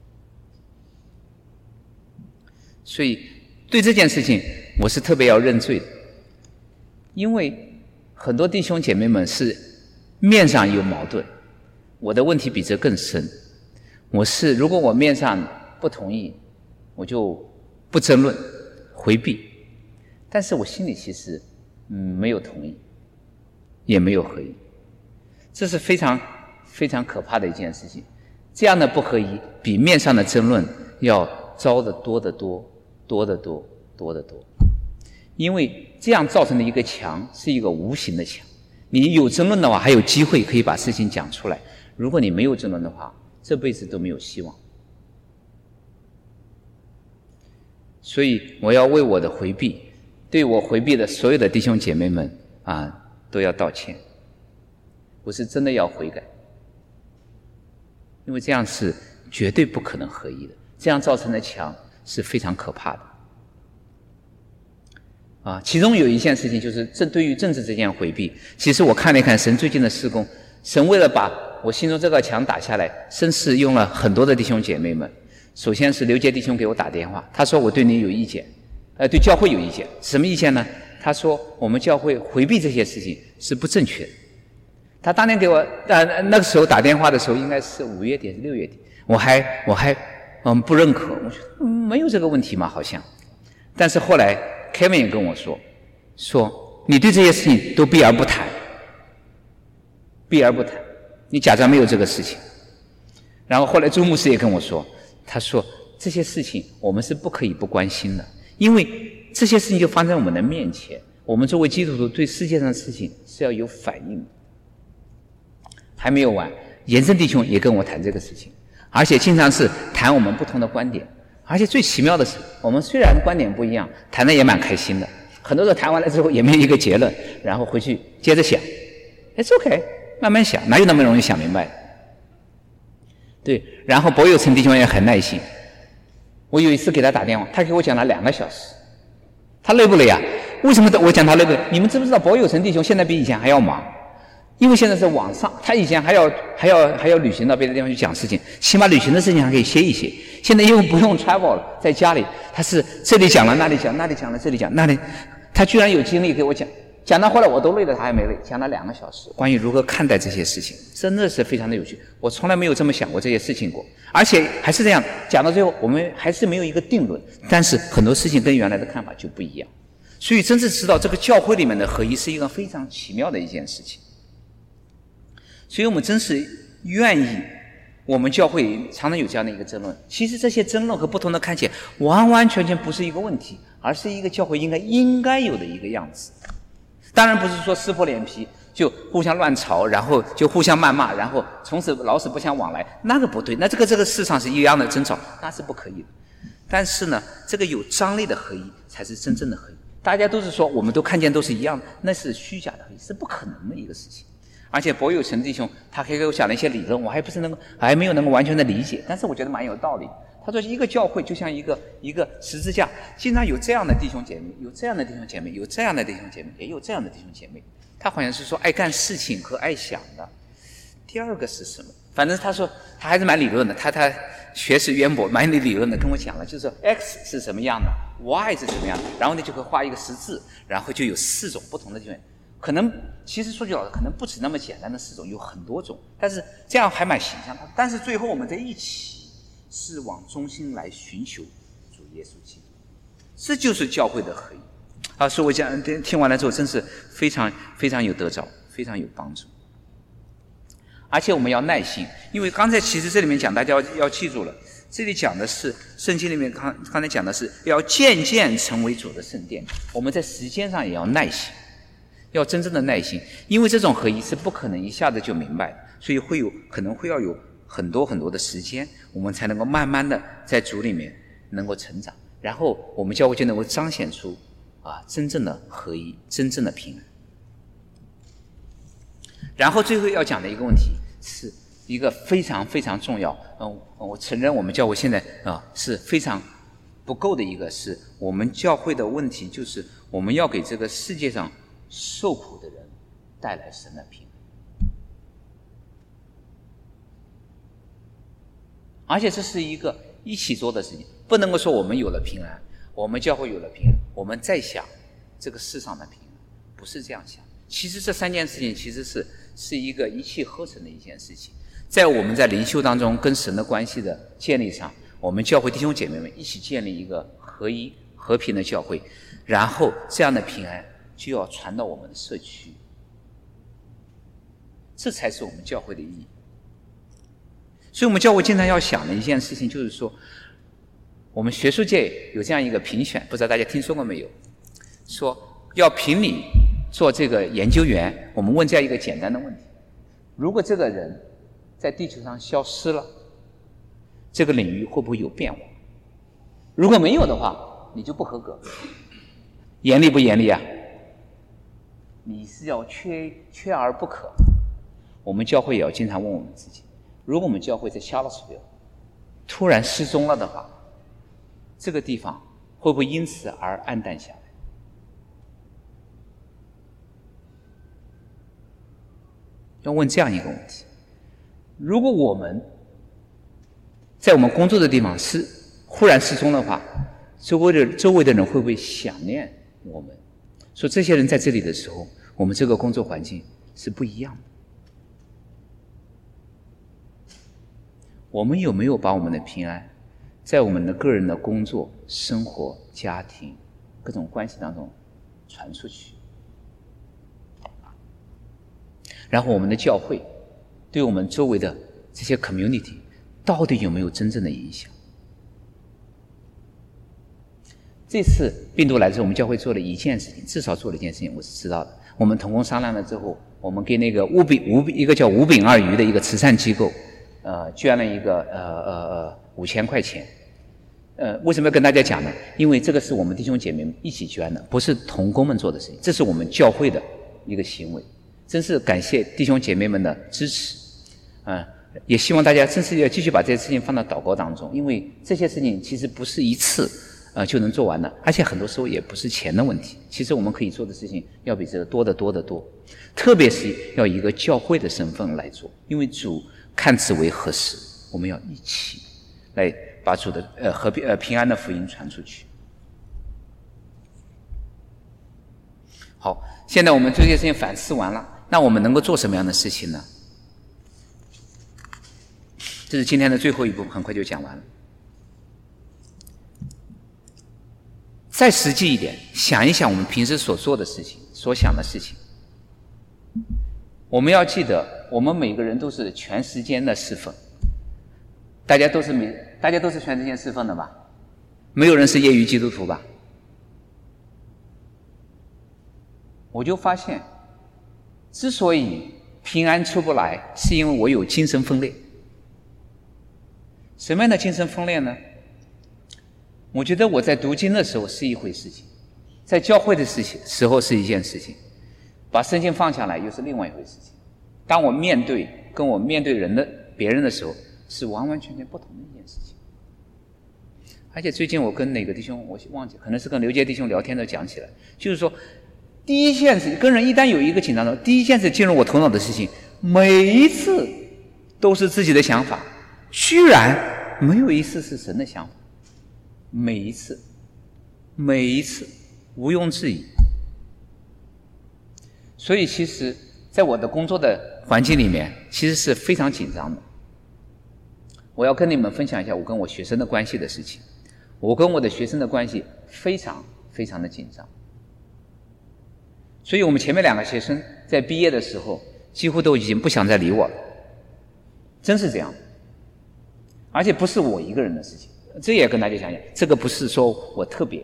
所以对这件事情，我是特别要认罪的，因为很多弟兄姐妹们是面上有矛盾，我的问题比这更深。我是如果我面上不同意，我就不争论，回避，但是我心里其实嗯没有同意，也没有合一，这是非常非常可怕的一件事情。这样的不合一比面上的争论要糟得多得多，多得多，多得多。因为这样造成的一个墙是一个无形的墙，你有争论的话还有机会可以把事情讲出来，如果你没有争论的话，这辈子都没有希望。所以我要为我的回避，对我回避的所有的弟兄姐妹们啊，都要道歉。我是真的要悔改，因为这样是绝对不可能合一的，这样造成的墙是非常可怕的。啊，其中有一件事情就是正对于政治这件回避，其实我看了一看神最近的事工，神为了把我心中这个墙打下来，甚是用了很多的弟兄姐妹们。首先是刘杰弟兄给我打电话，他说我对你有意见，呃，对教会有意见。什么意见呢？他说我们教会回避这些事情是不正确的。他当年给我呃那个时候打电话的时候，应该是五月底六月底，我还我还嗯不认可，我觉得、嗯、没有这个问题嘛，好像。但是后来 Kevin 也跟我说，说你对这些事情都避而不谈，避而不谈，你假装没有这个事情。然后后来朱牧师也跟我说，他说这些事情我们是不可以不关心的，因为这些事情就放在我们的面前，我们作为基督徒对世界上的事情是要有反应的。还没有完，延伸弟兄也跟我谈这个事情，而且经常是谈我们不同的观点， 而且最奇妙的是，我们虽然观点不一样，谈的也蛮开心的。很多时候谈完了之后也没有一个结论，然后回去接着想。It's OK， 慢慢想，哪有那么容易想明白的？对，然后博友成弟兄也很耐心。我有一次给他打电话，他给我讲了两个小时。他累不累啊？为什么我讲他累不累？你们知不知道博友成弟兄现在比以前还要忙？因为现在是网上，他以前还要还要还要旅行到别的地方去讲事情，起码旅行的事情还可以歇一歇。现在因为不用 travel 了，在家里他是这里讲了那里讲，那里讲了这里讲那里，他居然有精力给我讲，讲到后来我都累了，他还没累，讲了两个小时，关于如何看待这些事情，真的是非常的有趣。我从来没有这么想过这些事情过，而且还是这样，讲到最后我们还是没有一个定论，但是很多事情跟原来的看法就不一样。所以真正知道这个教会里面的合一是一个非常奇妙的一件事情。所以我们真是愿意，我们教会常常有这样的一个争论。其实这些争论和不同的看见，完完全全不是一个问题，而是一个教会应该应该有的一个样子。当然不是说撕破脸皮就互相乱吵，然后就互相谩骂，然后从此老死不相往来，那个不对。那这个这个世上是一样的争吵，那是不可以的。但是呢，这个有张力的合一才是真正的合一。大家都是说我们都看见都是一样的，那是虚假的合一，是不可能的一个事情。而且博友成弟兄他还给我讲了一些理论，我还不是能够还没有能够完全的理解，但是我觉得蛮有道理。他说一个教会就像一个一个十字架，经常有这样的弟兄姐妹，有这样的弟兄姐妹，有这样的弟兄姐妹，也有这样的弟兄姐妹。他好像是说爱干事情和爱想的。第二个是什么？反正他说他还是蛮理论的，他他学识渊博，蛮有理论的，跟我讲了，就是说 X 是什么样的 ，Y 是什么样的，然后呢就会画一个十字，然后就有四种不同的地方。可能其实说句老实，可能不止那么简单的四种，有很多种，但是这样还蛮形象的。但是最后我们在一起是往中心来寻求主耶稣基督，这就是教会的合一。啊，所以我讲听完了之后，真是非常非常有得着，非常有帮助。而且我们要耐心，因为刚才其实这里面讲，大家要要记住了，这里讲的是圣经里面刚刚才讲的是要渐渐成为主的圣殿，我们在时间上也要耐心。要真正的耐心，因为这种合一是不可能一下子就明白的，所以会有可能会要有很多很多的时间，我们才能够慢慢的在主里面能够成长，然后我们教会就能够彰显出啊真正的合一，真正的平安。然后最后要讲的一个问题是一个非常非常重要，嗯，我承认我们教会现在啊是非常不够的一个，是我们教会的问题，就是我们要给这个世界上受苦的人带来神的平安，而且这是一个一起做的事情，不能够说我们有了平安，我们教会有了平安，我们再想这个世上的平安，不是这样想。其实这三件事情其实是是一个一气呵成的一件事情。在我们在灵修当中跟神的关系的建立上，我们教会弟兄姐妹们一起建立一个合一和平的教会，然后这样的平安就要传到我们的社区，这才是我们教会的意义。所以我们教会经常要想的一件事情就是说，我们学术界有这样一个评选，不知道大家听说过没有，说要评你做这个研究员，我们问这样一个简单的问题：如果这个人在地球上消失了，这个领域会不会有变化？如果没有的话，你就不合格。严厉不严厉啊？你是要缺缺而不可。我们教会也要经常问我们自己，如果我们教会在 Charlottesville 突然失踪了的话，这个地方会不会因此而黯淡下来？要问这样一个问题：如果我们在我们工作的地方是忽然失踪的话，周围的周围的人会不会想念我们？说这些人在这里的时候，我们这个工作环境是不一样的。我们有没有把我们的平安在我们的个人的工作、生活、家庭各种关系当中传出去？然后我们的教会对我们周围的这些 community 到底有没有真正的影响？这次病毒来的时候，我们教会做了一件事情，至少做了一件事情，我是知道的。我们同工商量了之后，我们给那个五饼五一个叫五饼二鱼的一个慈善机构，呃，捐了一个呃呃呃五千块钱， 呃，为什么要跟大家讲呢？因为这个是我们弟兄姐妹们一起捐的，不是同工们做的事情，这是我们教会的一个行为。真是感谢弟兄姐妹们的支持，啊、呃，也希望大家真是要继续把这些事情放到祷告当中，因为这些事情其实不是一次呃就能做完的，而且很多时候也不是钱的问题，其实我们可以做的事情要比这个多得多得多，特别是要以一个教会的身份来做，因为主看此为合适，我们要一起来把主的呃和平呃平安的福音传出去。好，现在我们这些事情反思完了，那我们能够做什么样的事情呢？这是今天的最后一步，很快就讲完了。再实际一点，想一想我们平时所做的事情，所想的事情。我们要记得，我们每个人都是全时间的侍奉，大家都是每大家都是全时间侍奉的吧？没有人是业余基督徒吧？我就发现，之所以平安出不来，是因为我有精神分裂。什么样的精神分裂呢？我觉得我在读经的时候是一回事情，在教会的事情时候是一件事情，把圣经放下来又是另外一回事情。当我面对跟我面对人的别人的时候，是完完全全不同的一件事情。而且最近我跟哪个弟兄，我忘记，可能是跟刘杰弟兄聊天的讲起来，就是说，第一件事跟人一旦有一个紧张的，第一件事进入我头脑的事情，每一次都是自己的想法，居然没有一次是神的想法。每一次，每一次，毋庸置疑。所以其实在我的工作的环境里面，其实是非常紧张的。我要跟你们分享一下我跟我学生的关系的事情。我跟我的学生的关系非常非常的紧张。所以我们前面两个学生在毕业的时候，几乎都已经不想再理我了。真是这样。而且不是我一个人的事情。这也跟大家讲讲，这个不是说我特别，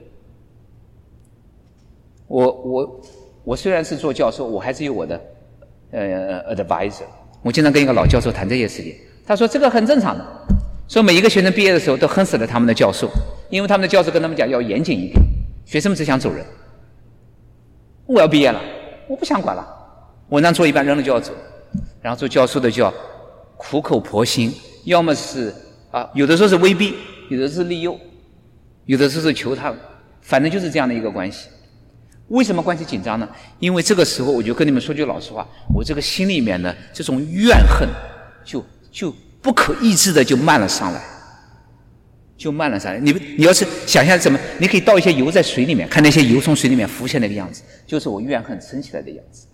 我我我虽然是做教授，我还是有我的呃 advisor。我经常跟一个老教授谈这些事情，他说这个很正常的，说每一个学生毕业的时候都恨死了他们的教授，因为他们的教授跟他们讲要严谨一点，学生们只想走人。我要毕业了，我不想管了，文章做一半扔了就要走，然后做教授的就要苦口婆心，要么是啊，有的时候是威逼。有的是利诱，有的是求他，反正就是这样的一个关系。为什么关系紧张呢？因为这个时候我就跟你们说句老实话，我这个心里面的这种怨恨就就不可抑制的就漫了上来，就漫了上来。你你要是想象怎么，你可以倒一些油在水里面，看那些油从水里面浮起来那个样子，就是我怨恨升起来的样子。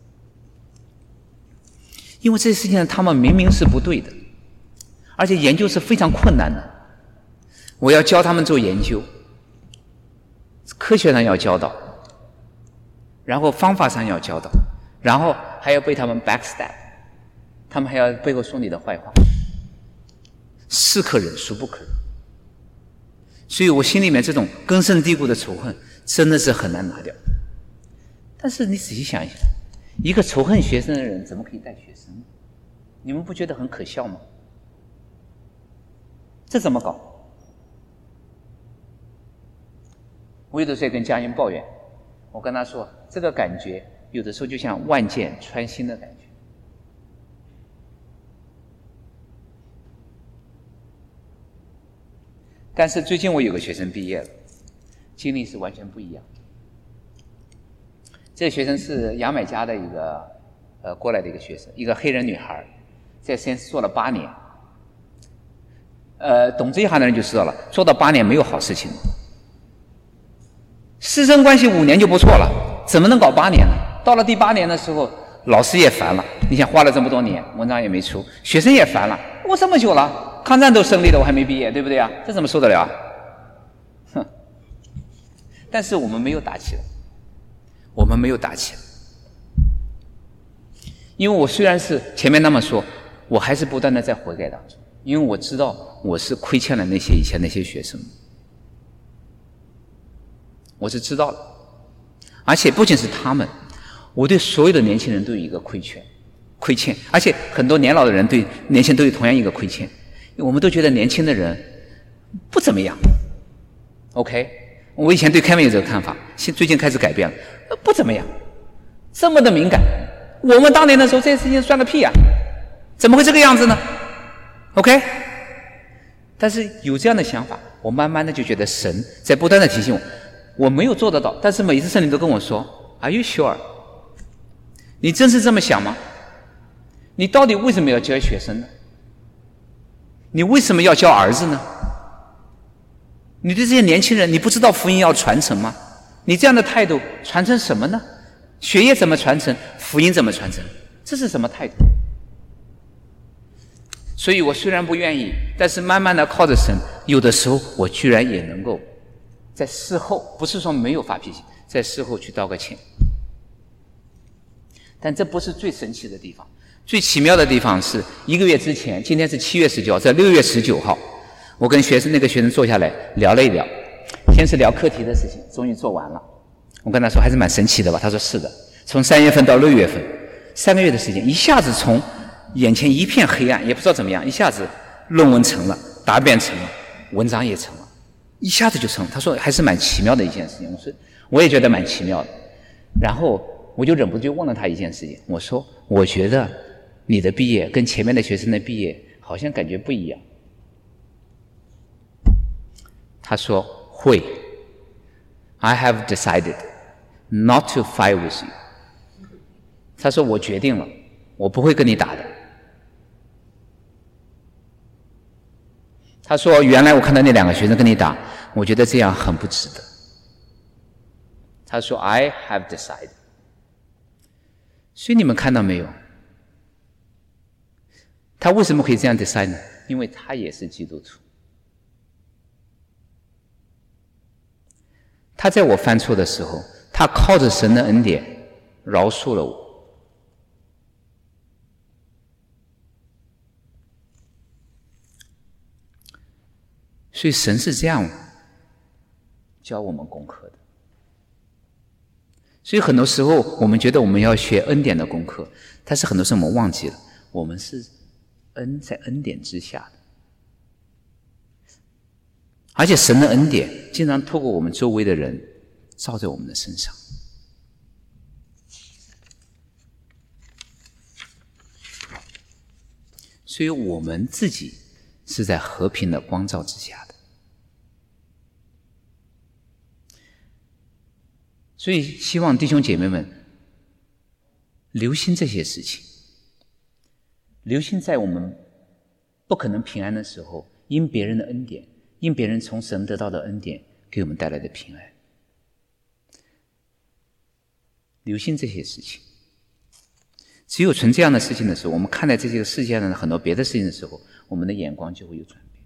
因为这些事情他们明明是不对的，而且研究是非常困难的。我要教他们做研究，科学上要教导，然后方法上要教导，然后还要被他们 backstab， 他们还要背后说你的坏话，是可忍孰不可忍。所以我心里面这种根深蒂固的仇恨真的是很难拿掉。但是你仔细想一想，一个仇恨学生的人怎么可以带学生呢？你们不觉得很可笑吗？这怎么搞？我有的时候也跟佳音抱怨，我跟他说，这个感觉有的时候就像万箭穿心的感觉。但是最近我有个学生毕业了，经历是完全不一样。这个学生是牙买加的一个呃过来的一个学生，一个黑人女孩，在实验室做了八年。呃，懂这一行的人就知道了，做到八年没有好事情。师生关系五年就不错了，怎么能搞八年呢？到了第八年的时候，老师也烦了。你想花了这么多年，文章也没出，学生也烦了。我这么久了，抗战都胜利了，我还没毕业，对不对啊？这怎么受得了啊？哼！但是我们没有打起来，我们没有打起来。因为我虽然是前面那么说，我还是不断的在悔改当中，因为我知道我是亏欠了那些以前那些学生。我是知道的，而且不仅是他们，我对所有的年轻人都有一个亏欠，亏欠，而且很多年老的人对年轻人都有同样一个亏欠，我们都觉得年轻的人不怎么样， OK， 我以前对 Kevin 有这个看法，现最近开始改变了，不怎么样，这么的敏感。我们当年的时候，这些事情算个屁啊，怎么会这个样子呢 ？OK， 但是有这样的想法，我慢慢的就觉得神在不断的提醒我，我没有做得到，但是每一次圣灵都跟我说 ，Are you sure？ 你真是这么想吗？你到底为什么要教学生呢？你为什么要教儿子呢？你对这些年轻人，你不知道福音要传承吗？你这样的态度传承什么呢？学业怎么传承？福音怎么传承？这是什么态度？所以我虽然不愿意，但是慢慢的靠着神，有的时候我居然也能够在事后，不是说没有发脾气，在事后去道个歉。但这不是最神奇的地方，最奇妙的地方是一个月之前，今天是七月十九号，在六月十九号，我跟学生那个学生坐下来聊了一聊，先是聊课题的事情，终于做完了。我跟他说还是蛮神奇的吧，他说是的，从三月份到六月份，三个月的时间，一下子从眼前一片黑暗，也不知道怎么样，一下子论文成了，答辩成了，文章也成了，一下子就成了。他说还是蛮奇妙的一件事情，我说我也觉得蛮奇妙的。然后我就忍不住就问了他一件事情，我说我觉得你的毕业跟前面的学生的毕业好像感觉不一样。他说会 I have decided not to fight with you。 他说我决定了，我不会跟你打的。他说原来我看到那两个学生跟你打，我觉得这样很不值得。他说 I have decided。 所以你们看到没有，他为什么可以这样 decide 呢？因为他也是基督徒。他在我犯错的时候，他靠着神的恩典饶恕了我。所以神是这样教我们功课的。所以很多时候我们觉得我们要学恩典的功课，但是很多时候我们忘记了，我们是恩在恩典之下的。而且神的恩典经常透过我们周围的人照在我们的身上。所以我们自己是在和平的光照之下的。所以希望弟兄姐妹们留心这些事情，留心在我们不可能平安的时候，因别人的恩典，因别人从神得到的恩典给我们带来的平安。留心这些事情，只有存这样的事情的时候，我们看待这些世界上的很多别的事情的时候，我们的眼光就会有转变。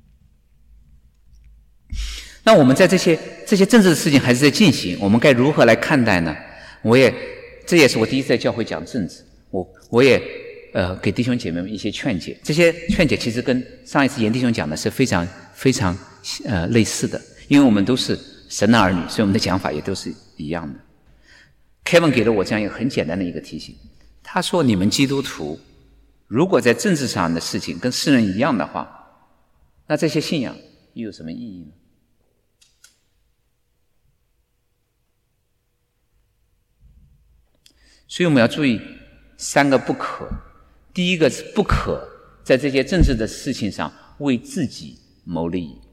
那我们在这些这些政治的事情还是在进行，我们该如何来看待呢？我也这也是我第一次在教会讲政治，我我也呃给弟兄姐妹们一些劝解。这些劝解其实跟上一次严弟兄讲的是非常非常呃类似的，因为我们都是神的儿女，所以我们的讲法也都是一样的。Kevin 给了我这样一个很简单的一个提醒，他说你们基督徒如果在政治上的事情跟世人一样的话，那这些信仰又有什么意义呢？所以我们要注意三个不可。第一个是不可在这些政治的事情上为自己谋利益。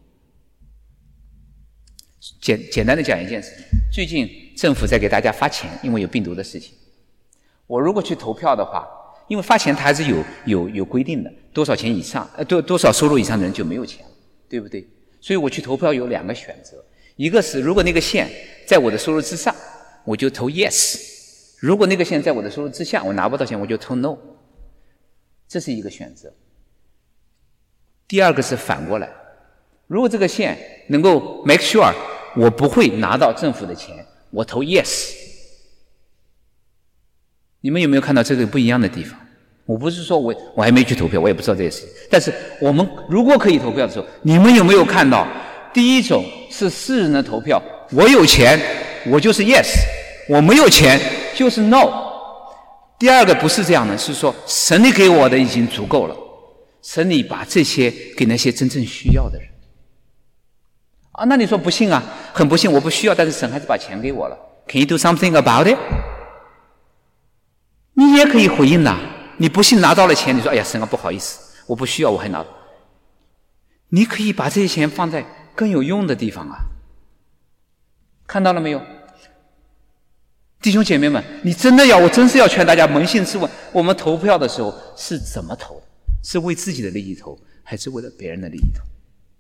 简简单的讲一件事情，最近政府在给大家发钱，因为有病毒的事情。我如果去投票的话，因为发钱它还是有有有规定的，多少钱以上呃多多少收入以上的人就没有钱，对不对？所以我去投票有两个选择，一个是如果那个线在我的收入之上，我就投 yes。如果那个线在我的收入之下，我拿不到钱，我就投 no， 这是一个选择。第二个是反过来，如果这个线能够 make sure 我不会拿到政府的钱，我投 yes。 你们有没有看到这个不一样的地方？我不是说我我还没去投票，我也不知道这些事情，但是我们如果可以投票的时候，你们有没有看到，第一种是世人的投票，我有钱我就是 yes， 我没有钱就是 no。 第二个不是这样的，是说神你给我的已经足够了，神你把这些给那些真正需要的人。 啊，那你说不幸啊，很不幸，我不需要，但是神还是把钱给我了。Can you do something about it？ 你也可以回应呐，你不幸拿到了钱，你说哎呀，神啊，不好意思，我不需要，我还拿。你可以把这些钱放在更有用的地方啊。看到了没有？弟兄姐妹们，你真的要，我真是要劝大家扪心自问，我们投票的时候是怎么投的？是为自己的利益投，还是为了别人的利益投？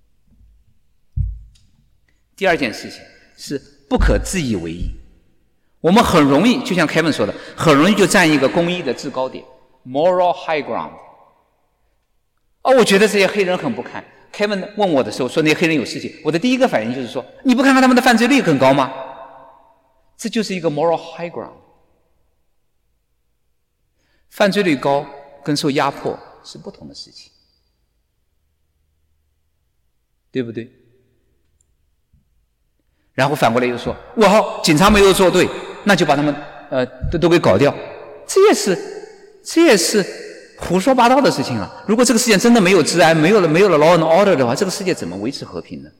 第二件事情是不可自以为意。我们很容易，就像 Kevin 说的，很容易就站一个公义的制高点 ，moral high ground。哦，我觉得这些黑人很不堪。Kevin 问我的时候说那些黑人有事情，我的第一个反应就是说，你不看看他们的犯罪率很高吗？这就是一个 moral high ground。犯罪率高跟受压迫是不同的事情，对不对？然后反过来又说，哇好，警察没有做对，那就把他们呃都都给搞掉，这也是这也是胡说八道的事情啊！如果这个世界真的没有治安，没有了没有了 law and order 的话，这个世界怎么维持和平呢？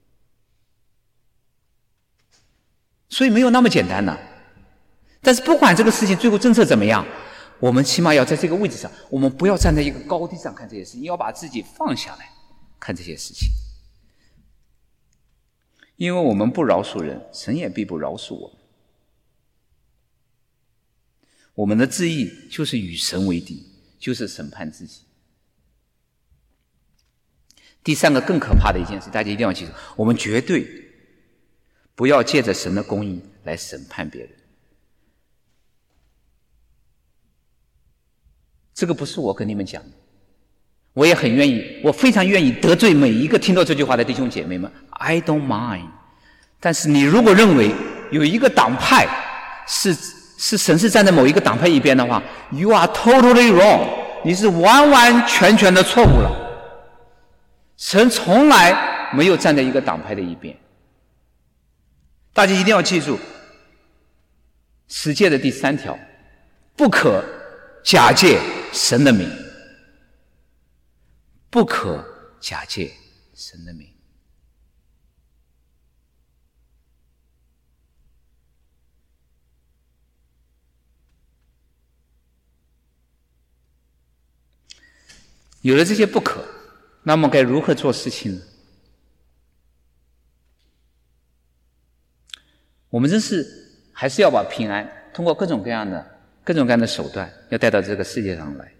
所以没有那么简单呢、啊。但是不管这个事情最后政策怎么样，我们起码要在这个位置上，我们不要站在一个高地上看这些事情，要把自己放下来看这些事情。因为我们不饶恕人，神也必不饶恕我们。我们的志意就是与神为敌，就是审判自己。第三个更可怕的一件事，大家一定要记住，我们绝对不要借着神的公义来审判别人。这个不是我跟你们讲的，我也很愿意，我非常愿意得罪每一个听到这句话的弟兄姐妹们 I don't mind。 但是你如果认为有一个党派是是神是站在某一个党派一边的话， You are totally wrong， 你是完完全全的错误了。神从来没有站在一个党派的一边。大家一定要记住十诫的第三条，不可假借神的名，不可假借神的名。有了这些不可，那么该如何做事情呢？我们真是还是要把平安通过各种各样的各种各样的手段要带到这个世界上来。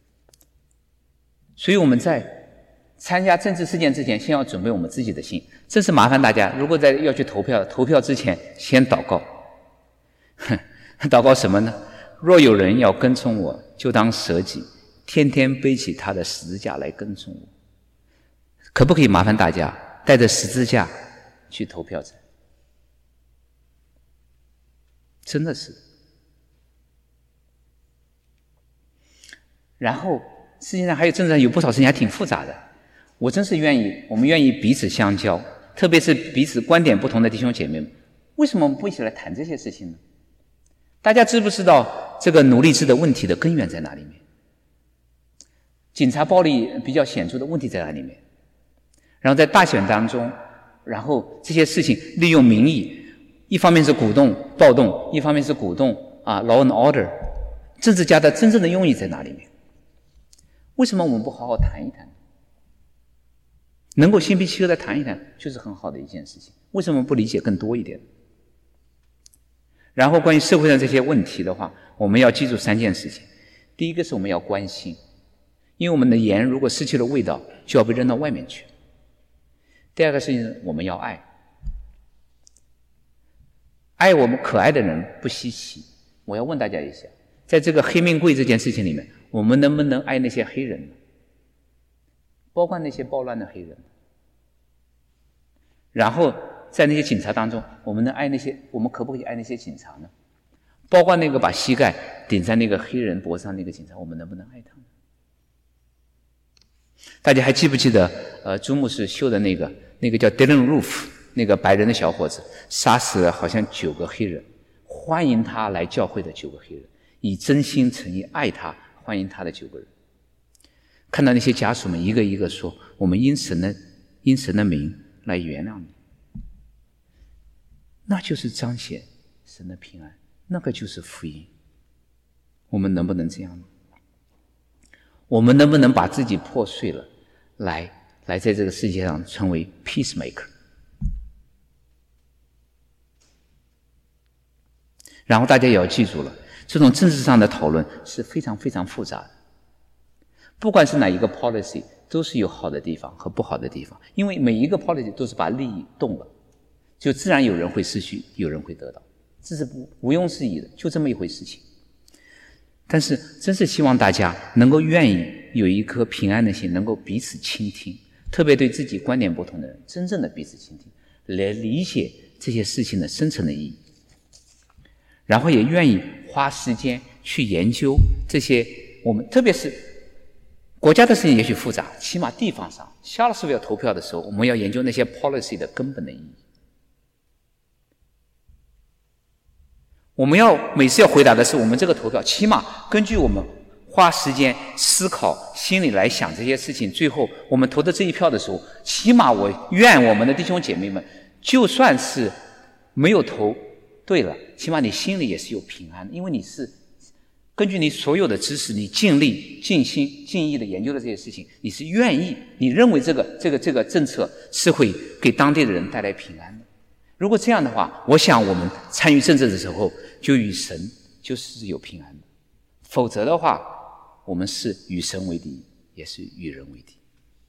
所以我们在参加政治事件之前，先要准备我们自己的心。真是麻烦大家，如果在要去投票，投票之前先祷告。祷告什么呢？若有人要跟从我，就当舍己，天天背起他的十字架来跟从我。可不可以麻烦大家带着十字架去投票站？真的是。然后世界上还有政治上有不少事情还挺复杂的，我真是愿意，我们愿意彼此相交，特别是彼此观点不同的弟兄姐妹们，为什么我们不一起来谈这些事情呢？大家知不知道这个奴隶制的问题的根源在哪里面？警察暴力比较显著的问题在哪里面？然后在大选当中，然后这些事情利用民意，一方面是鼓动暴动，一方面是鼓动啊 law and order， 政治家的真正的用意在哪里面？为什么我们不好好谈一谈？能够心平气和的谈一谈，就是很好的一件事情。为什么不理解更多一点？然后关于社会上这些问题的话，我们要记住三件事情。第一个是我们要关心，因为我们的盐如果失去了味道，就要被扔到外面去。第二个事情是我们要爱，爱我们可爱的人不稀奇。我要问大家一下，在这个黑命贵这件事情里面，我们能不能爱那些黑人呢？包括那些暴乱的黑人。然后在那些警察当中，我们能爱那些，我们可不可以爱那些警察呢？包括那个把膝盖顶在那个黑人脖子上那个警察，我们能不能爱他呢？大家还记不记得呃朱牧师秀的那个那个叫 Dylan Roof 那个白人的小伙子杀死了好像九个黑人，欢迎他来教会的九个黑人，以真心诚意爱他欢迎他的九个人。看到那些家属们一个一个说，我们因神的因神的名来原谅你。 那就是彰显神的平安，那个就是福音。我们能不能这样呢？我们能不能把自己破碎了，来来在这个世界上成为 peacemaker？ 然后大家也要记住了，这种政治上的讨论是非常非常复杂的。不管是哪一个 policy， 都是有好的地方和不好的地方，因为每一个 policy 都是把利益动了，就自然有人会失去，有人会得到，这是不毋庸置疑的，就这么一回事情。但是真是希望大家能够愿意有一颗平安的心，能够彼此倾听，特别对自己观点不同的人真正的彼此倾听，来理解这些事情的深层的意义，然后也愿意花时间去研究这些我们特别是国家的事情也许复杂，起码地方上夏洛斯维尔投票的时候，我们要研究那些 policy 的根本的意义。我们要每次要回答的是我们这个投票，起码根据我们花时间思考心里来想这些事情，最后我们投的这一票的时候，起码我愿我们的弟兄姐妹们就算是没有投对了，起码你心里也是有平安的，因为你是根据你所有的知识，你尽力尽心尽意的研究的这些事情，你是愿意，你认为这个这个这个政策是会给当地的人带来平安的。如果这样的话，我想我们参与政治的时候就与神就是有平安的，否则的话我们是与神为敌，也是与人为敌。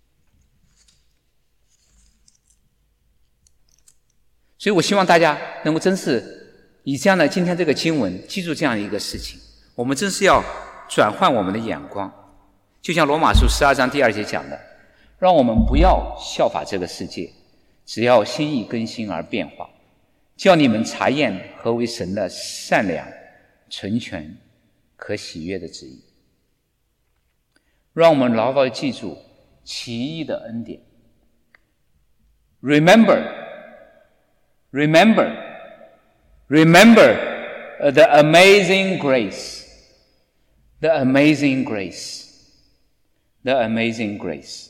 所以我希望大家能够真是以这样的今天这个经文记住这样一个事情，我们真是要转换我们的眼光，就像罗马书十二章第二节讲的，让我们不要效法这个世界，只要心意更新而变化，叫你们察验何为神的善良、纯全、可喜悦的旨意。让我们牢牢记住奇异的恩典。 Remember Remember Remember the amazing grace The amazing grace The amazing grace。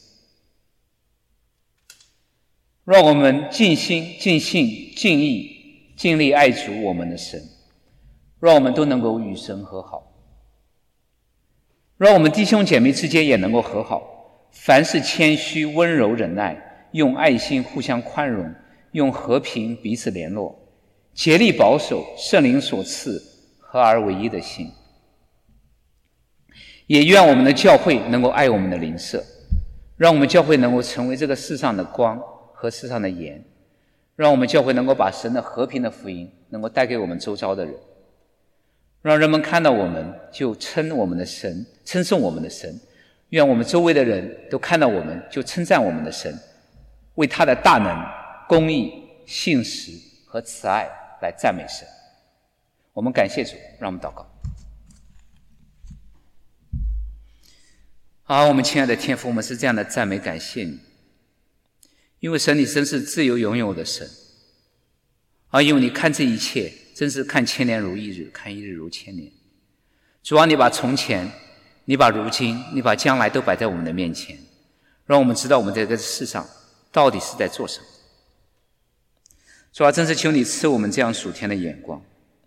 让我们尽心、尽性、尽意、尽力爱主我们的神，让我们都能够与神和好，让我们弟兄姐妹之间也能够和好。凡是谦虚、温柔、忍耐，用爱心互相宽容，用和平彼此联络，竭力保守圣灵所赐合而为一的心。也愿我们的教会能够爱我们的邻舍，让我们教会能够成为这个世上的光和世上的盐，让我们教会能够把神的和平的福音能够带给我们周遭的人，让人们看到我们就称我们的神，称颂我们的神。愿我们周围的人都看到我们就称赞我们的神，为他的大能、公义、信实和慈爱来赞美神。我们感谢主，让我们祷告。好，我们亲爱的天父，我们是这样的赞美感谢你，因为神你真是自由拥有的神，啊，因为你看这一切真是看千年如一日，看一日如千年。主啊，你把从前，你把如今，你把将来都摆在我们的面前，让我们知道我们在这个世上到底是在做什么。主啊，真是求你赐我们这样属天的眼光，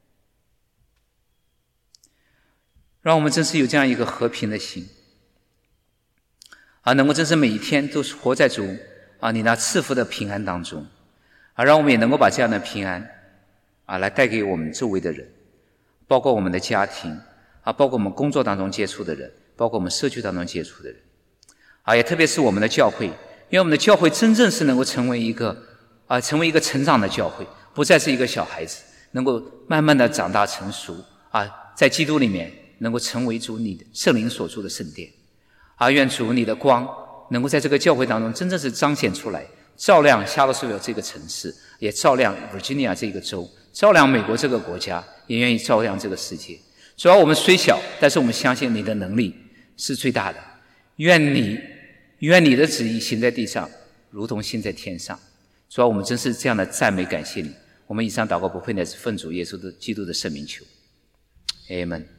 让我们真是有这样一个和平的心，啊，能够真是每一天都是活在主啊你那赐福的平安当中，啊，让我们也能够把这样的平安啊来带给我们周围的人，包括我们的家庭啊，包括我们工作当中接触的人，包括我们社区当中接触的人，啊，也特别是我们的教会，因为我们的教会真正是能够成为一个啊，成为一个成长的教会，不再是一个小孩子，能够慢慢的长大成熟啊，在基督里面能够成为主你的圣灵所住的圣殿。啊，愿主你的光能够在这个教会当中真正是彰显出来，照亮夏洛斯维尔这个城市，也照亮 Virginia 这个州，照亮美国这个国家，也愿意照亮这个世界。主要我们虽小，但是我们相信你的能力是最大的。愿你愿你的旨意行在地上，如同行在天上。主要我们真是这样的赞美感谢你。我们以上祷告不配乃是奉主耶稣的基督的圣名求，阿们。